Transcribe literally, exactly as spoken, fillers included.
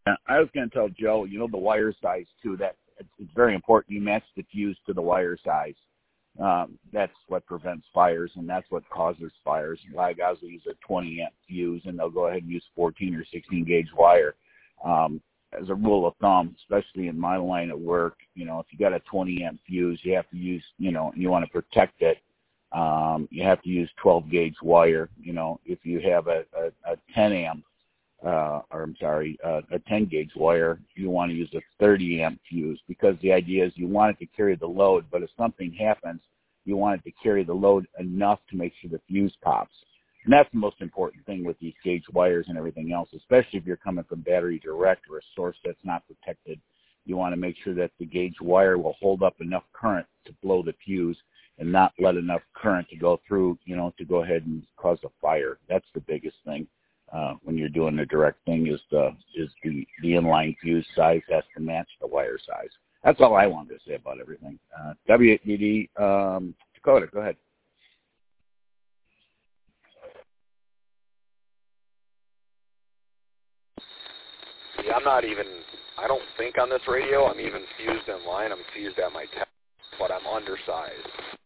I was going to tell Joe, you know, the wire size, too, that it's, it's very important. You match the fuse to the wire size. Um, that's what prevents fires, and that's what causes fires. A lot of guys will use a twenty amp fuse, and they'll go ahead and use fourteen or sixteen gauge wire. Um, as a rule of thumb, especially in my line of work, you know, if you got a twenty amp fuse, you have to use, you know, and you want to protect it, um, you have to use twelve gauge wire. You know, if you have a, a, a ten amp, uh, or I'm sorry, uh, a ten gauge wire, you want to use a thirty amp fuse, because the idea is you want it to carry the load, but if something happens, you want it to carry the load enough to make sure the fuse pops. And that's the most important thing with these gauge wires and everything else, especially if you're coming from battery direct or a source that's not protected. You want to make sure that the gauge wire will hold up enough current to blow the fuse and not let enough current to go through, you know, to go ahead and cause a fire. That's the biggest thing uh, when you're doing the direct thing, is the is the, the inline fuse size has to match the wire size. That's all I wanted to say about everything. Uh, W D D, um, Dakota, go ahead. Yeah, I'm not even, I don't think on this radio I'm even fused in line. I'm fused at my test, but I'm undersized.